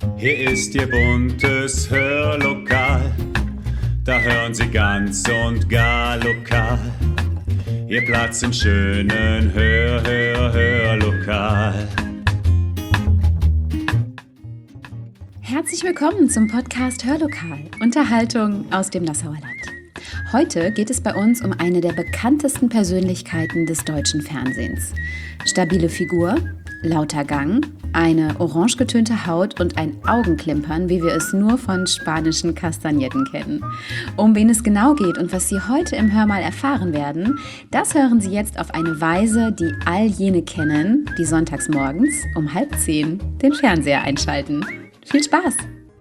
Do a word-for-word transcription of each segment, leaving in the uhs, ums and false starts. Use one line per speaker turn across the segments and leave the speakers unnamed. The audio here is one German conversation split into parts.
Hier ist Ihr buntes Hörlokal, da hören Sie ganz und gar lokal. Ihr Platz im schönen Hör, Hör, Hörlokal.
Herzlich willkommen zum Podcast Hörlokal, Unterhaltung aus dem Nassauer Land. Heute geht es bei uns um eine der bekanntesten Persönlichkeiten des deutschen Fernsehens. Stabile Figur, lauter Gang, eine orange getönte Haut und ein Augenklimpern, wie wir es nur von spanischen Kastagnetten kennen. Um wen es genau geht und was Sie heute im Hörmal erfahren werden, das hören Sie jetzt auf eine Weise, die all jene kennen, die sonntags morgens um halb zehn den Fernseher einschalten. Viel Spaß!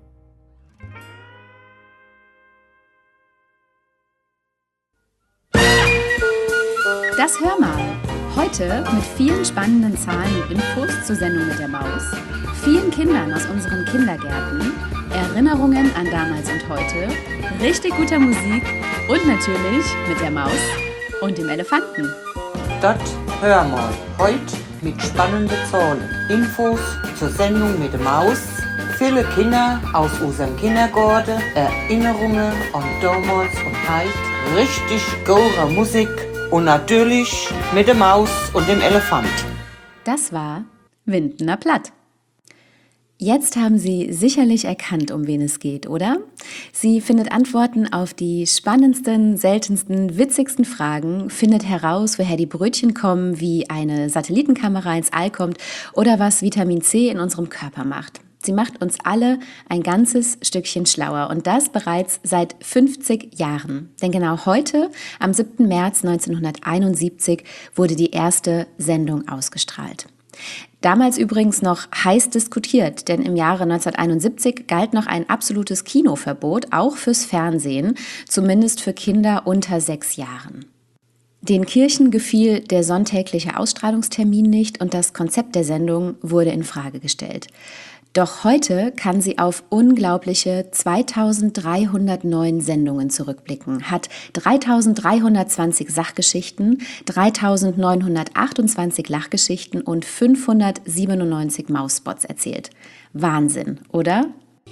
Das Hörmal. Heute mit vielen spannenden Zahlen und Infos zur Sendung mit der Maus, vielen Kindern aus unseren Kindergärten, Erinnerungen an damals und heute, richtig guter Musik und natürlich mit der Maus und dem Elefanten.
Das Hörmal. Heute mit spannenden Zahlen, Infos zur Sendung mit der Maus, viele Kinder aus unserem Kindergarten, Erinnerungen an damals und heute, richtig gore Musik. Und natürlich mit der Maus und dem Elefant.
Das war Windener Platt. Jetzt haben Sie sicherlich erkannt, um wen es geht, oder? Sie findet Antworten auf die spannendsten, seltensten, witzigsten Fragen, findet heraus, woher die Brötchen kommen, wie eine Satellitenkamera ins All kommt oder was Vitamin C in unserem Körper macht. Sie macht uns alle ein ganzes Stückchen schlauer und das bereits seit fünfzig Jahren. Denn genau heute, am siebten März neunzehnhunderteinundsiebzig, wurde die erste Sendung ausgestrahlt. Damals übrigens noch heiß diskutiert, denn im Jahre neunzehnhunderteinundsiebzig galt noch ein absolutes Kinoverbot, auch fürs Fernsehen, zumindest für Kinder unter sechs Jahren. Den Kirchen gefiel der sonntägliche Ausstrahlungstermin nicht und das Konzept der Sendung wurde in Frage gestellt. Doch heute kann sie auf unglaubliche zweitausenddreihundertneun Sendungen zurückblicken, hat dreitausenddreihundertzwanzig Sachgeschichten, dreitausendneunhundertachtundzwanzig Lachgeschichten und fünfhundertsiebenundneunzig Mausspots erzählt. Wahnsinn, oder?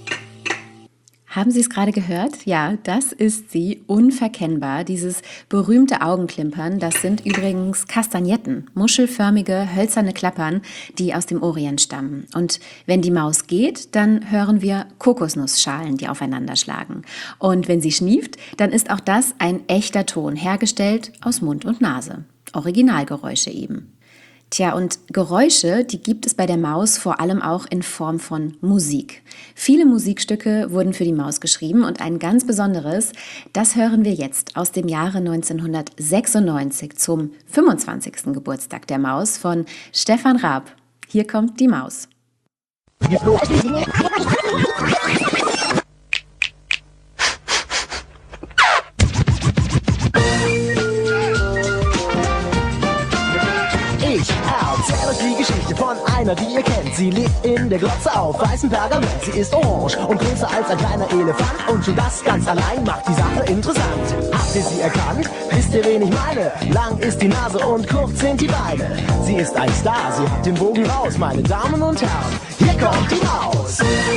Haben Sie es gerade gehört? Ja, das ist sie, unverkennbar. Dieses berühmte Augenklimpern, das sind übrigens Kastagnetten, muschelförmige, hölzerne Klappern, die aus dem Orient stammen. Und wenn die Maus geht, dann hören wir Kokosnussschalen, die aufeinander schlagen. Und wenn sie schnieft, dann ist auch das ein echter Ton, hergestellt aus Mund und Nase. Originalgeräusche eben. Tja, und Geräusche, die gibt es bei der Maus vor allem auch in Form von Musik. Viele Musikstücke wurden für die Maus geschrieben und ein ganz besonderes, das hören wir jetzt aus dem Jahre neunzehnhundertsechsundneunzig zum fünfundzwanzigsten Geburtstag der Maus von Stefan Raab. Hier kommt die Maus.
Die Geschichte von einer, die ihr kennt. Sie lebt in der Glotze auf weißem Pergament. Sie ist orange und größer als ein kleiner Elefant. Und schon das ganz allein macht die Sache interessant. Habt ihr sie erkannt? Wisst ihr, wen ich meine? Lang ist die Nase und kurz sind die Beine. Sie ist ein Star, sie hat den Bogen raus, meine Damen und Herren. Hier kommt die Maus.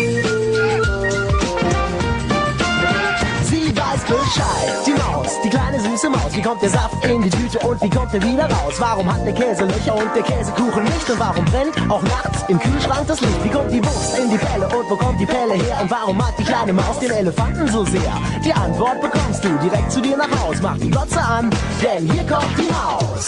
Sie weiß Bescheid, die Maus, die kleine süße Maus. Wie kommt der Saft in die Tüte und wie kommt er wieder raus? Warum hat der Käse Löcher und der Käsekuchen nicht? Und warum brennt auch nachts im Kühlschrank das Licht? Wie kommt die Wurst in die Pelle und wo kommt die Pelle her? Und warum mag die kleine Maus den Elefanten so sehr? Die Antwort bekommst du direkt zu dir nach Haus. Mach die Glotze an, denn hier kommt die Maus.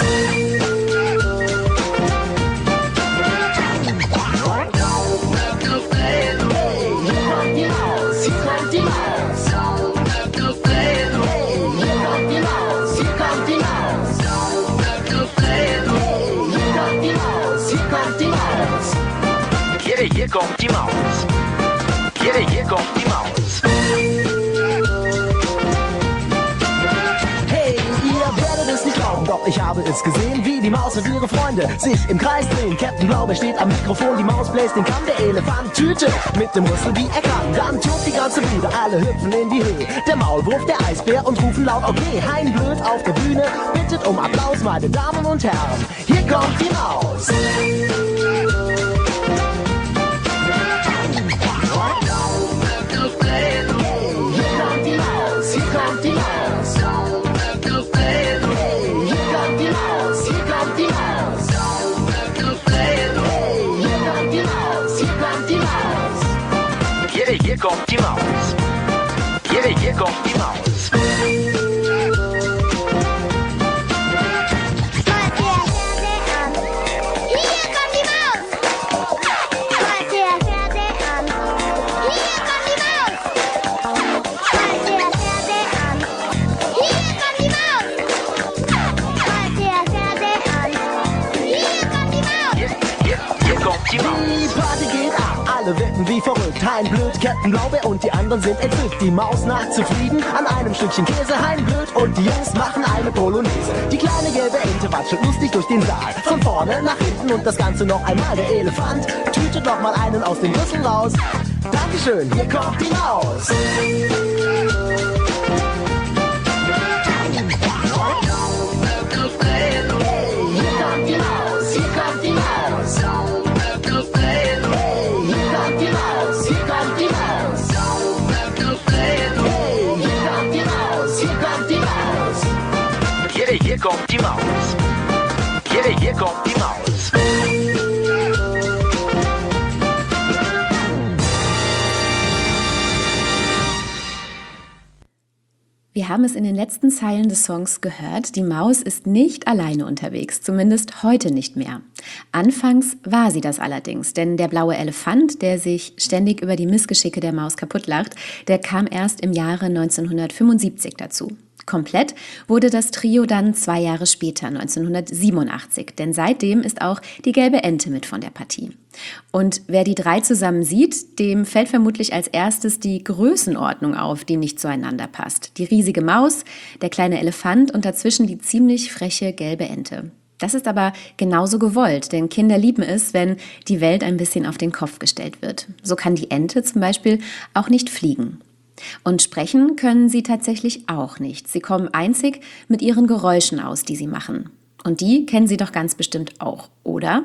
Hier kommt die Maus. Hier, hier kommt die Maus.
Hey, ihr werdet es nicht glauben, doch ich habe es gesehen, wie die Maus und ihre Freunde sich im Kreis drehen. Captain Blaubeer steht am Mikrofon, die Maus bläst den Kamm, der Elefant Tüte mit dem Rüssel, wie er kann. Dann tobt die ganze Bude, alle hüpfen in die Höhe. Der Maulwurf, der Eisbär und rufen laut okay. Hein Blöd auf der Bühne bittet um Applaus, meine Damen und Herren. Hier kommt die Maus.
kommt die Maus. Hier, hier kommt die Maus.
Die Party geht ab, alle wirken wie verrückt. Hein blöd, Captain Blaubeer und die anderen sind entzückt. Die Maus nach zufrieden an einem Stückchen Käse. Hein blöd und die Jungs machen eine Polonaise. Die kleine gelbe Ente watschelt lustig durch den Saal. Von vorne nach hinten und das Ganze noch einmal. Der Elefant tütet noch mal einen aus dem Rüssel raus. Dankeschön, hier kommt die Maus.
Hier kommt die Maus. Hier, hier kommt die Maus.
Wir haben es in den letzten Zeilen des Songs gehört, die Maus ist nicht alleine unterwegs, zumindest heute nicht mehr. Anfangs war sie das allerdings, denn der blaue Elefant, der sich ständig über die Missgeschicke der Maus kaputtlacht, der kam erst im Jahre neunzehnhundertfünfundsiebzig dazu. Komplett wurde das Trio dann zwei Jahre später, neunzehnhundertsiebenundachtzig, denn seitdem ist auch die gelbe Ente mit von der Partie. Und wer die drei zusammen sieht, dem fällt vermutlich als erstes die Größenordnung auf, die nicht zueinander passt. Die riesige Maus, der kleine Elefant und dazwischen die ziemlich freche gelbe Ente. Das ist aber genauso gewollt, denn Kinder lieben es, wenn die Welt ein bisschen auf den Kopf gestellt wird. So kann die Ente zum Beispiel auch nicht fliegen. Und sprechen können sie tatsächlich auch nicht. Sie kommen einzig mit ihren Geräuschen aus, die sie machen. Und die kennen Sie doch ganz bestimmt auch, oder?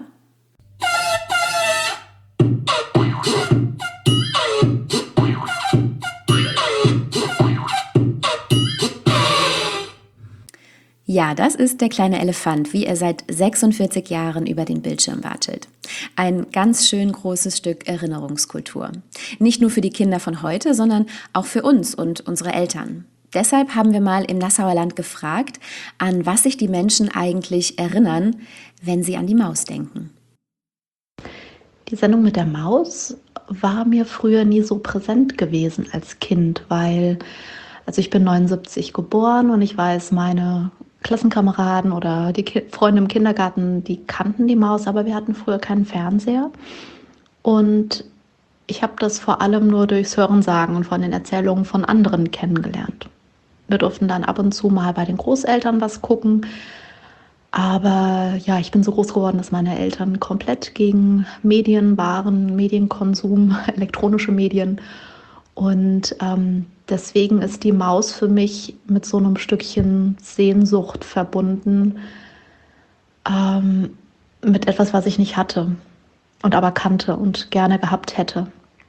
Ja, das ist der kleine Elefant, wie er seit sechsundvierzig Jahren über den Bildschirm watschelt. Ein ganz schön großes Stück Erinnerungskultur. Nicht nur für die Kinder von heute, sondern auch für uns und unsere Eltern. Deshalb haben wir mal im Nassauer Land gefragt, an was sich die Menschen eigentlich erinnern, wenn sie an die Maus denken.
Die Sendung mit der Maus war mir früher nie so präsent gewesen als Kind, weil, also ich bin neunundsiebzig geboren und ich weiß, meine Klassenkameraden oder die Ki- Freunde im Kindergarten, die kannten die Maus, aber wir hatten früher keinen Fernseher. Und ich habe das vor allem nur durchs Hörensagen und von den Erzählungen von anderen kennengelernt. Wir durften dann ab und zu mal bei den Großeltern was gucken. Aber ja, ich bin so groß geworden, dass meine Eltern komplett gegen Medien waren, Medienkonsum, elektronische Medien. Und ähm, deswegen ist die Maus für mich mit so einem Stückchen Sehnsucht verbunden, ähm, mit etwas, was ich nicht hatte und aber kannte und gerne gehabt hätte.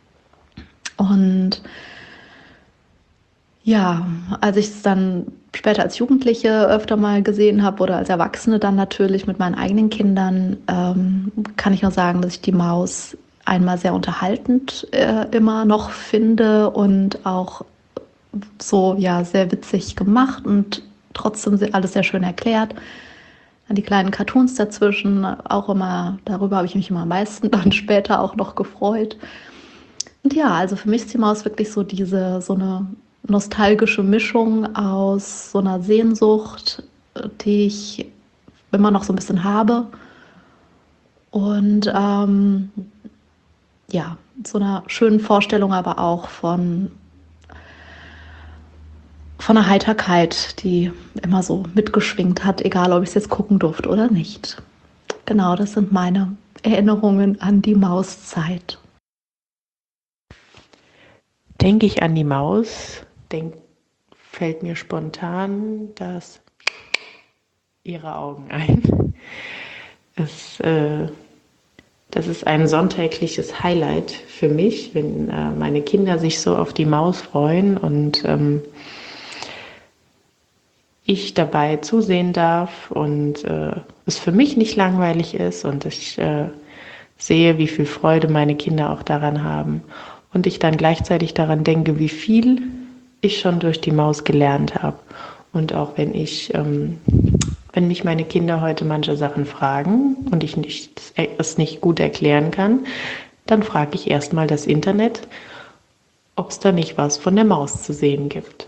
Und ja, als ich es dann später als Jugendliche öfter mal gesehen habe oder als Erwachsene dann natürlich mit meinen eigenen Kindern, ähm, kann ich nur sagen, dass ich die Maus einmal sehr unterhaltend äh, immer noch finde und auch so ja sehr witzig gemacht und trotzdem alles sehr schön erklärt. Dann die kleinen Cartoons dazwischen, auch immer, darüber habe ich mich immer am meisten dann später auch noch gefreut. Und ja, also für mich ist die Maus wirklich so diese, so eine nostalgische Mischung aus so einer Sehnsucht, die ich immer noch so ein bisschen habe. Und ähm, ja, so einer schönen Vorstellung aber auch von, von einer Heiterkeit, die immer so mitgeschwingt hat, egal ob ich es jetzt gucken durfte oder nicht. Genau, das sind meine Erinnerungen an die Mauszeit.
Denke ich an die Maus, denk, fällt mir spontan das ihre Augen ein. Es, äh, das ist ein sonntägliches Highlight für mich, wenn äh, meine Kinder sich so auf die Maus freuen und ähm, ich dabei zusehen darf und äh, es für mich nicht langweilig ist und ich äh, sehe, wie viel Freude meine Kinder auch daran haben. und ich dann gleichzeitig daran denke, wie viel ich schon durch die Maus gelernt habe. Und auch wenn ich, ähm, wenn mich meine Kinder heute manche Sachen fragen und ich nicht, es nicht gut erklären kann, dann frage ich erstmal das Internet, ob es da nicht was von der Maus zu sehen gibt.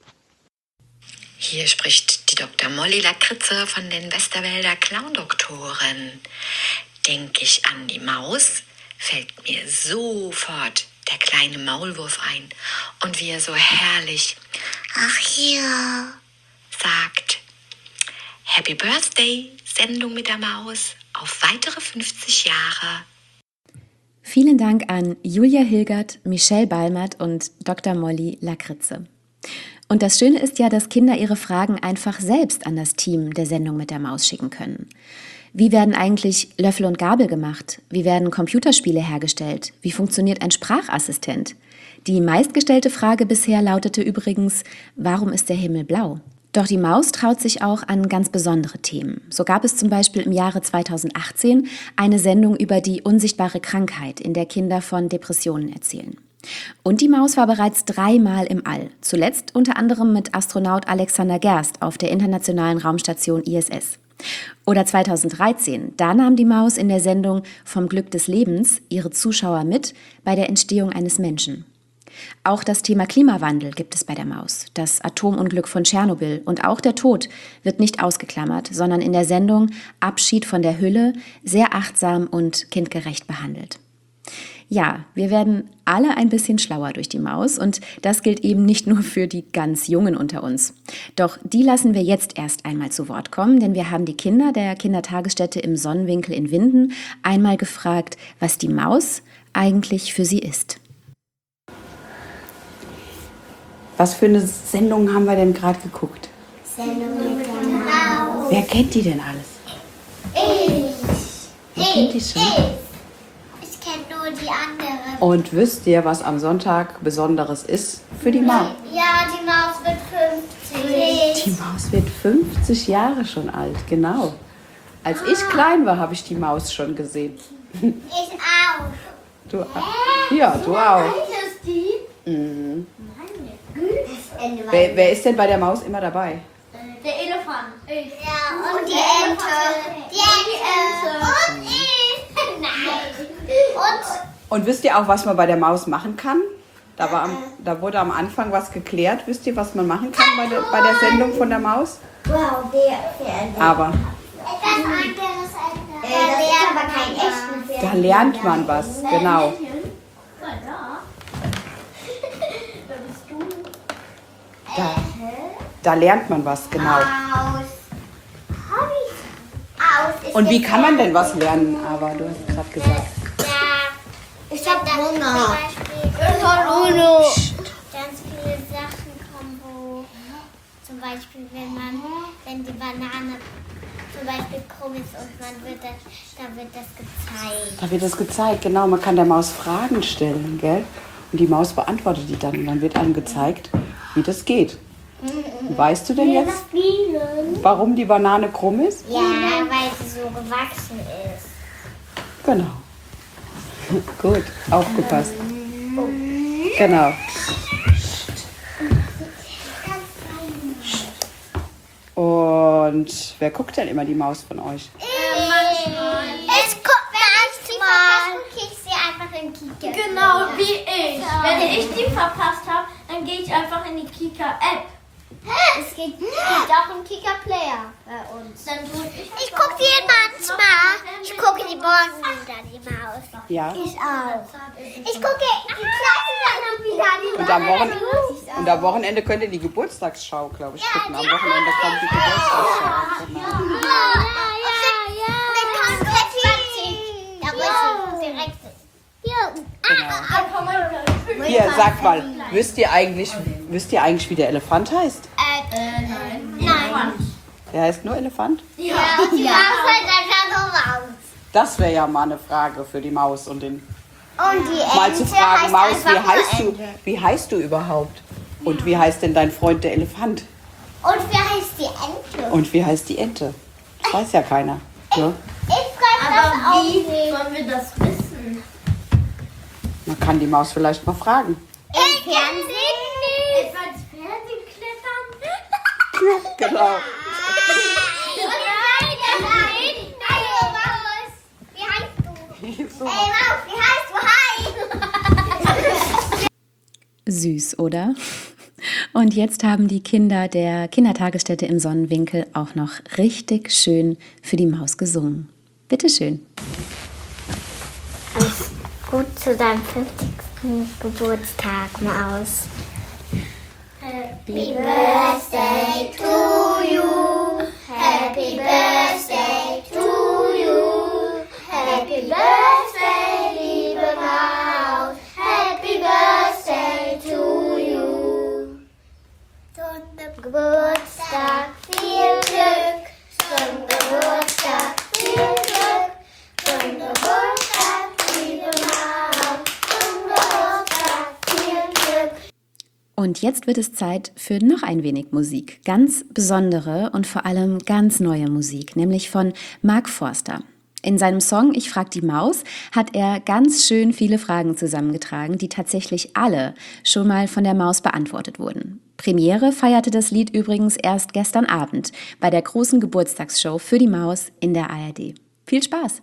Hier spricht die Doktor Molly Lakritze von den Westerwälder Clown-Doktoren. Denke ich an die Maus, fällt mir sofort der kleine Maulwurf ein und wie er so herrlich ach hier sagt. Happy Birthday, Sendung mit der Maus, auf weitere fünfzig Jahre.
Vielen Dank an Julia Hilgert, Michelle Balmert und Doktor Molly Lakritze. Und das Schöne ist ja, dass Kinder ihre Fragen einfach selbst an das Team der Sendung mit der Maus schicken können. Wie werden eigentlich Löffel und Gabel gemacht? Wie werden Computerspiele hergestellt? Wie funktioniert ein Sprachassistent? Die meistgestellte Frage bisher lautete übrigens, warum ist der Himmel blau? Doch die Maus traut sich auch an ganz besondere Themen. So gab es zum Beispiel im Jahre zweitausendachtzehn eine Sendung über die unsichtbare Krankheit, in der Kinder von Depressionen erzählen. Und die Maus war bereits dreimal im All, zuletzt unter anderem mit Astronaut Alexander Gerst auf der internationalen Raumstation I S S. Oder zweitausenddreizehn, da nahm die Maus in der Sendung Vom Glück des Lebens ihre Zuschauer mit bei der Entstehung eines Menschen. Auch das Thema Klimawandel gibt es bei der Maus, das Atomunglück von Tschernobyl und auch der Tod wird nicht ausgeklammert, sondern in der Sendung Abschied von der Hülle sehr achtsam und kindgerecht behandelt. Ja, wir werden alle ein bisschen schlauer durch die Maus und das gilt eben nicht nur für die ganz Jungen unter uns. Doch die lassen wir jetzt erst einmal zu Wort kommen, denn wir haben die Kinder der Kindertagesstätte im Sonnenwinkel in Winden einmal gefragt, was die Maus eigentlich für sie ist.
Was für eine Sendung haben wir denn gerade geguckt?
Sendung mit der Maus.
Wer kennt die denn alles?
Ich.
Wer kennt die schon?
Ich. Ich kenne nur die anderen.
Und wisst ihr, was am Sonntag Besonderes ist für die Maus?
Ja, die Maus wird fünfzig.
Die Maus wird fünfzig Jahre schon alt, genau. Als ich klein war, habe ich die Maus schon gesehen.
Ich auch.
Du auch? Ja, du auch.
Ist die?
Mhm.
Ende
Wer, wer ist denn bei der Maus immer dabei?
Der Elefant. Ich. Ja, und, und die Ente. Die Ente. Und ich. Nein. Und?
Und wisst ihr auch, was man bei der Maus machen kann? Da, war am, da wurde am Anfang was geklärt. Wisst ihr, was man machen kann bei der, bei der Sendung von der Maus?
Wow, der Pferd.
Aber
Etwas anderes als äh, das ist aber kein echtes Pferd.
da lernt man was, genau. Da, da lernt man was, genau.
Aus. Aus.
Und wie kann man denn was lernen? Aber du hast gerade gesagt.
Ja, ich hab Hunger. Ich hab Hunger. Ganz viele Sachen kommen, wo zum Beispiel, wenn man, wenn die Banane zum Beispiel krumm ist und man wird das, da wird das gezeigt.
Da wird das gezeigt, genau. Man kann der Maus Fragen stellen, gell? Und die Maus beantwortet die dann. Und dann wird einem gezeigt, wie das geht. Weißt du denn jetzt, warum die Banane krumm ist?
Ja, weil sie so gewachsen ist.
Genau. Gut, aufgepasst. Genau. Und wer guckt denn immer die Maus von euch?
Es kommt manchmal. Gucke ich sie einfach in Kika.
Genau, wie ich. Wenn ich die verpasst habe, dann gehe ich einfach in die Kika-App.
Es geht, geht auch im Kika-Player bei uns.
Dann tue ich
Ich gucke die manchmal. Ich gucke die morgen wieder, die Maus.
Ja.
Ich auch. Ich gucke die kleine Sendung wieder, die
Und am, Wochen und am Wochenende könnt ihr die Geburtstagsschau, glaube ich, gucken. Am Wochenende kommt die Geburtstagsschau. Genau.
Ja, ja, ja. Mit Konfetti. Da muss ich direkt.
Genau. Hier, sagt mal, wisst ihr eigentlich, wisst ihr eigentlich, wie der Elefant heißt?
Äh, nein. Nein.
Der heißt nur Elefant?
Ja, die Maus halt einfach so raus.
Das wäre ja mal eine Frage für die Maus und den.
Und die Ente
Mal zu fragen,
heißt
Maus, wie
einfach
heißt
nur
du?
Ente.
Wie heißt du überhaupt? Und wie heißt denn dein Freund der Elefant?
Und wie heißt die Ente?
Und wie heißt die Ente? Das weiß ja keiner. Ne?
Ich frage das
Aber
auch
wie
nicht.
sollen wir das wissen?
Man kann die Maus vielleicht mal fragen.
Im Fernsehen nicht.
Etwa ins Fernsehen klettern?
Genau.
Ey, Maus, wie heißt du? Hi!
Süß, oder? Und jetzt haben die Kinder der Kindertagesstätte im Sonnenwinkel auch noch richtig schön für die Maus gesungen. Bitteschön.
Alles gut zu deinem fünfzigsten Geburtstag, Maus. Happy Birthday to you. Happy Birthday to you. Happy Birthday, liebe Maus. Happy Birthday to you. Zum Geburtstag viel Glück. Zum Geburtstag viel Glück. Zum Geburtstag, liebe Maus. Zum Geburtstag viel Glück.
Und jetzt wird es Zeit für noch ein wenig Musik. Ganz besondere und vor allem ganz neue Musik, nämlich von Mark Forster. In seinem Song Ich frag die Maus hat er ganz schön viele Fragen zusammengetragen, die tatsächlich alle schon mal von der Maus beantwortet wurden. Premiere feierte das Lied übrigens erst gestern Abend bei der großen Geburtstagsshow für die Maus in der A R D. Viel Spaß!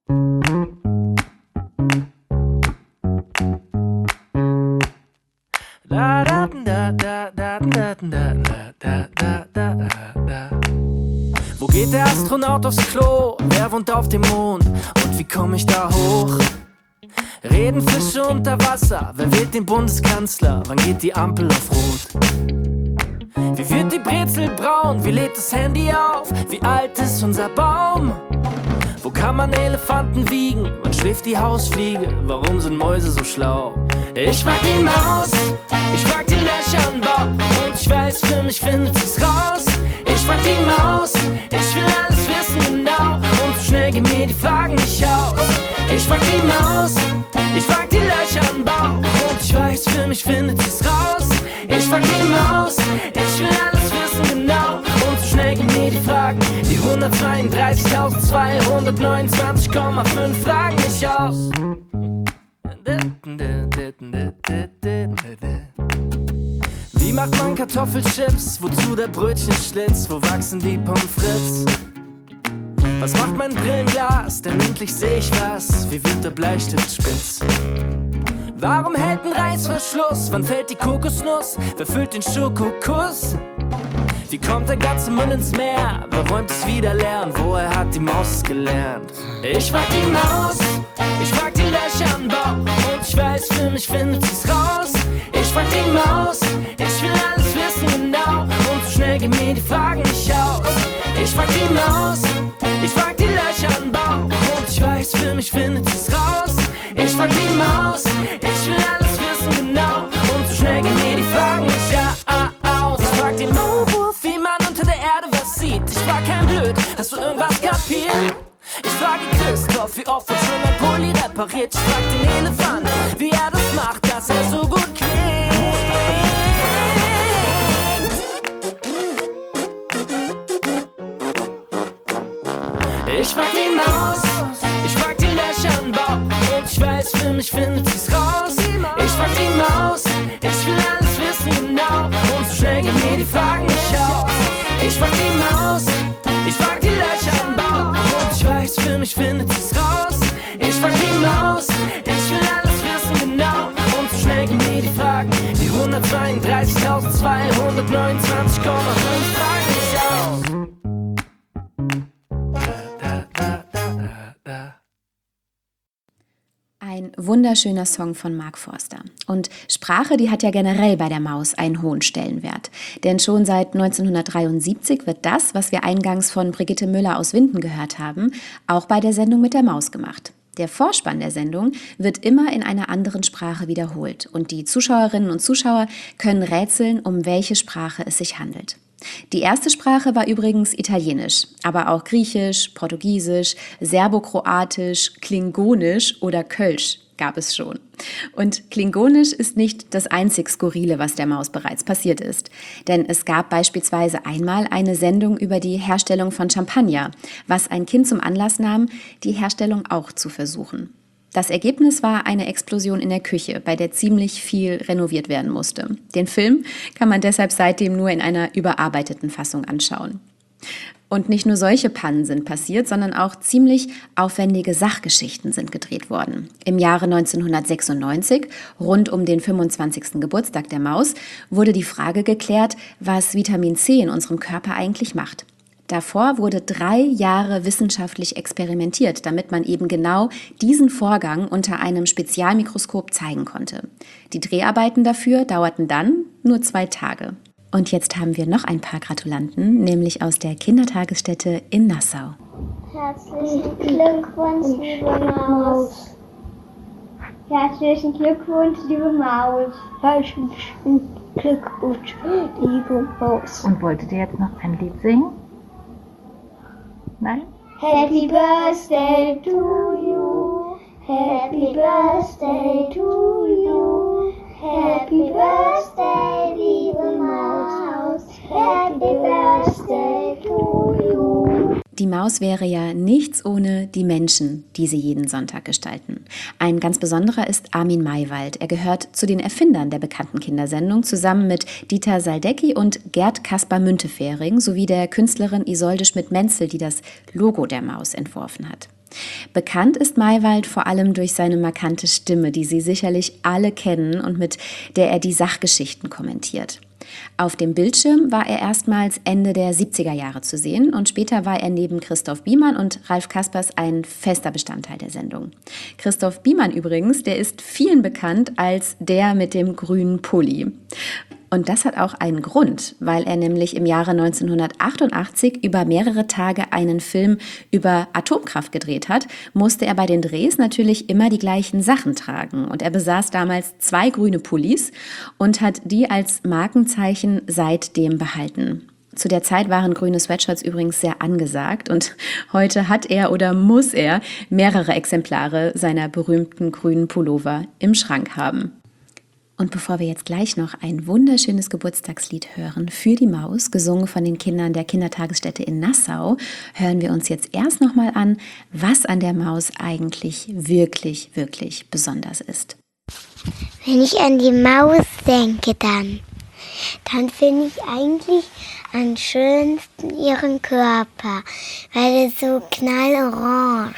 Da, da, da, da, da, da, da, da, da, da, da. Wo geht der Astronaut aufs Klo? Wer wohnt auf dem Mond? Und wie komme ich da hoch? Reden Fische unter Wasser? Wer wählt den Bundeskanzler? Wann geht die Ampel auf Rot? Wie wird die Brezel braun? Wie lädt das Handy auf? Wie alt ist unser Baum? Wo kann man Elefanten wiegen? Wann schläft die Hausfliege? Warum sind Mäuse so schlau? Ich frag die Maus, ich frag die Löcher im Bauch. Und ich weiß, für mich findet sie's raus. Ich frag die Maus, ich will alles wissen genau. Und so schnell gehen mir die Fragen nicht aus. Ich frag die Maus, ich frag die Löcher im Bauch. Und ich weiß, für mich findet sie's raus. Ich frag die Maus, ich will alles wissen genau. Und so schnell gehen mir die Fragen, die hundertzweiunddreißigtausendzweihundertneunundzwanzig Komma fünf Fragen nicht aus. Wie macht man Kartoffelchips? Wozu der Brötchenschlitz? Wo wachsen die Pommes frites? Was macht mein Brillenglas? Denn endlich seh ich was. Wie wird der Bleistift spitz? Warum hält ein Reißverschluss? Wann fällt die Kokosnuss? Wer füllt den Schokokuss? Wie kommt der ganze Müll ins Meer? Wer räumt es wieder leer? Und woher hat die Maus es gelernt? Ich frag die Maus, ich frag die Löcher im Bauch. Und ich weiß, für mich findet sie's raus. Ich frag die Maus, ich will alles wissen genau. Und so schnell gehen mir die Fragen nicht aus. Ich frag die Maus, ich frag die Löcher im Bauch. Und ich weiß, für mich findet sie's raus. Ich frag die Maus, ich will alles wissen genau. Und so schnell gehen mir die Fragen nicht aus. Ich frag den Maulwurf, wie man unter der Erde was sieht. Ich frag kein Blöd, hast du irgendwas kapiert? Ich frage Christoph, wie oft wird schon ein Pulli repariert? Ich frag den Elefant, wie er das macht, dass er so gut klingt. Ich frag die Maus, ich frag die Löcher im Bauch. Und ich weiß, für mich findet sie's raus. Ich frag die Maus, ich will alles wissen genau. Und so schnell gehen mir die Fragen nicht aus. Ich frag die Maus, ich frag die Löcher im Bauch. Und ich weiß, für mich findet sie's raus. Ich frag die Maus, ich will alles wissen genau. Und so schnell gehen mir die Fragen, die hundertzweiunddreißigtausendzweihundertneunundzwanzig Komma fünf Fragen nicht aus.
Ein wunderschöner Song von Mark Forster. Und Sprache, die hat ja generell bei der Maus einen hohen Stellenwert. Denn schon seit neunzehnhundertdreiundsiebzig wird das, was wir eingangs von Brigitte Müller aus Winden gehört haben, auch bei der Sendung mit der Maus gemacht. Der Vorspann der Sendung wird immer in einer anderen Sprache wiederholt. Und die Zuschauerinnen und Zuschauer können rätseln, um welche Sprache es sich handelt. Die erste Sprache war übrigens Italienisch, aber auch Griechisch, Portugiesisch, Serbokroatisch, Klingonisch oder Kölsch gab es schon. Und Klingonisch ist nicht das einzig Skurrile, was der Maus bereits passiert ist. Denn es gab beispielsweise einmal eine Sendung über die Herstellung von Champagner, was ein Kind zum Anlass nahm, die Herstellung auch zu versuchen. Das Ergebnis war eine Explosion in der Küche, bei der ziemlich viel renoviert werden musste. Den Film kann man deshalb seitdem nur in einer überarbeiteten Fassung anschauen. Und nicht nur solche Pannen sind passiert, sondern auch ziemlich aufwendige Sachgeschichten sind gedreht worden. Im Jahre neunzehnhundertsechsundneunzig, rund um den fünfundzwanzigsten Geburtstag der Maus, wurde die Frage geklärt, was Vitamin C in unserem Körper eigentlich macht. Davor wurde drei Jahre wissenschaftlich experimentiert, damit man eben genau diesen Vorgang unter einem Spezialmikroskop zeigen konnte. Die Dreharbeiten dafür dauerten dann nur zwei Tage. Und jetzt haben wir noch ein paar Gratulanten, nämlich aus der Kindertagesstätte in Nassau.
Herzlichen Glückwunsch, liebe Maus. Herzlichen Glückwunsch, liebe Maus. Herzlichen Glückwunsch, liebe Maus.
Und wolltet ihr jetzt noch ein Lied singen? Nein?
Happy Birthday to you. Happy Birthday to you. Happy Birthday, liebe Maus. Happy Birthday to you.
Die Maus wäre ja nichts ohne die Menschen, die sie jeden Sonntag gestalten. Ein ganz besonderer ist Armin Maywald. Er gehört zu den Erfindern der bekannten Kindersendung, zusammen mit Dieter Saldecki und Gerd Kaspar Müntefering sowie der Künstlerin Isolde Schmidt-Menzel, die das Logo der Maus entworfen hat. Bekannt ist Maywald vor allem durch seine markante Stimme, die Sie sicherlich alle kennen und mit der er die Sachgeschichten kommentiert. Auf dem Bildschirm war er erstmals Ende der siebziger Jahre zu sehen und später war er neben Christoph Biemann und Ralf Kaspers ein fester Bestandteil der Sendung. Christoph Biemann übrigens, der ist vielen bekannt als der mit dem grünen Pulli. Und das hat auch einen Grund, weil er nämlich im Jahre neunzehnhundertachtundachtzig über mehrere Tage einen Film über Atomkraft gedreht hat, musste er bei den Drehs natürlich immer die gleichen Sachen tragen. Und er besaß damals zwei grüne Pullis und hat die als Markenzeichen seitdem behalten. Zu der Zeit waren grüne Sweatshirts übrigens sehr angesagt und heute hat er oder muss er mehrere Exemplare seiner berühmten grünen Pullover im Schrank haben. Und bevor wir jetzt gleich noch ein wunderschönes Geburtstagslied hören für die Maus, gesungen von den Kindern der Kindertagesstätte in Nassau, hören wir uns jetzt erst nochmal an, was an der Maus eigentlich wirklich, wirklich besonders ist.
Wenn ich an die Maus denke, dann, dann finde ich eigentlich am schönsten ihren Körper, weil er so knallorange.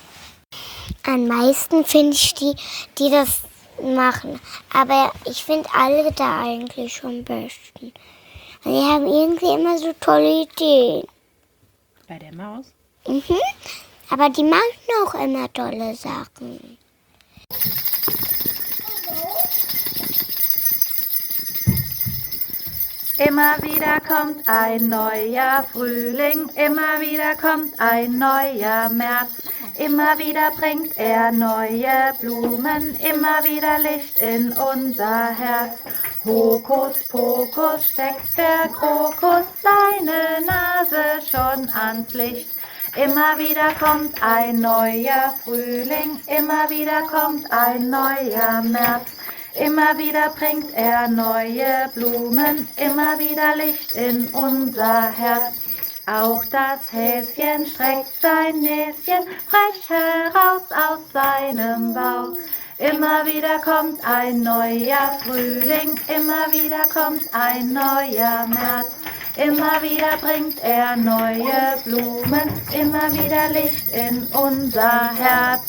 Am meisten finde ich die, die das machen. Aber ich finde alle da eigentlich schon am besten. Und die haben irgendwie immer so tolle Ideen.
Bei der Maus?
Mhm. Aber die machen auch immer tolle Sachen.
Immer wieder kommt ein neuer Frühling, immer wieder kommt ein neuer März. Immer wieder bringt er neue Blumen, immer wieder Licht in unser Herz. Hokus pokus steckt der Krokus seine Nase schon ans Licht. Immer wieder kommt ein neuer Frühling, immer wieder kommt ein neuer März. Immer wieder bringt er neue Blumen, immer wieder Licht in unser Herz. Auch das Häschen streckt sein Näschen frech heraus aus seinem Bauch. Immer wieder kommt ein neuer Frühling, immer wieder kommt ein neuer März. Immer wieder bringt er neue Blumen, immer wieder Licht in unser Herz.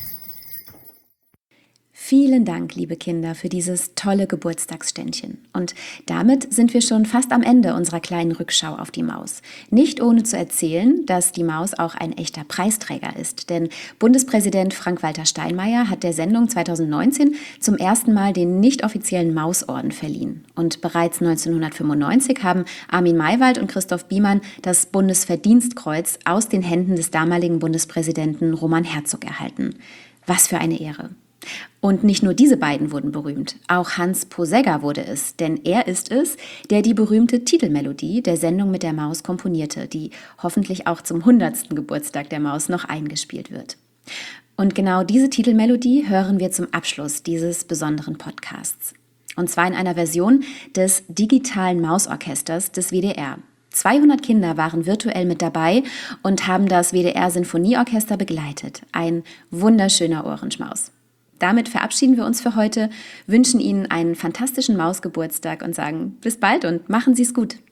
Vielen Dank, liebe Kinder, für dieses tolle Geburtstagsständchen. Und damit sind wir schon fast am Ende unserer kleinen Rückschau auf die Maus. Nicht ohne zu erzählen, dass die Maus auch ein echter Preisträger ist. Denn Bundespräsident Frank-Walter Steinmeier hat der Sendung zweitausendneunzehn zum ersten Mal den nicht offiziellen Mausorden verliehen. Und bereits neunzehnhundertfünfundneunzig haben Armin Maywald und Christoph Biemann das Bundesverdienstkreuz aus den Händen des damaligen Bundespräsidenten Roman Herzog erhalten. Was für eine Ehre! Und nicht nur diese beiden wurden berühmt, auch Hans Posegger wurde es, denn er ist es, der die berühmte Titelmelodie der Sendung mit der Maus komponierte, die hoffentlich auch zum hundertsten Geburtstag der Maus noch eingespielt wird. Und genau diese Titelmelodie hören wir zum Abschluss dieses besonderen Podcasts. Und zwar in einer Version des digitalen Mausorchesters des W D R. zweihundert Kinder waren virtuell mit dabei und haben das W D R-Sinfonieorchester begleitet. Ein wunderschöner Ohrenschmaus. Damit verabschieden wir uns für heute, wünschen Ihnen einen fantastischen Mausgeburtstag und sagen bis bald und machen Sie es gut.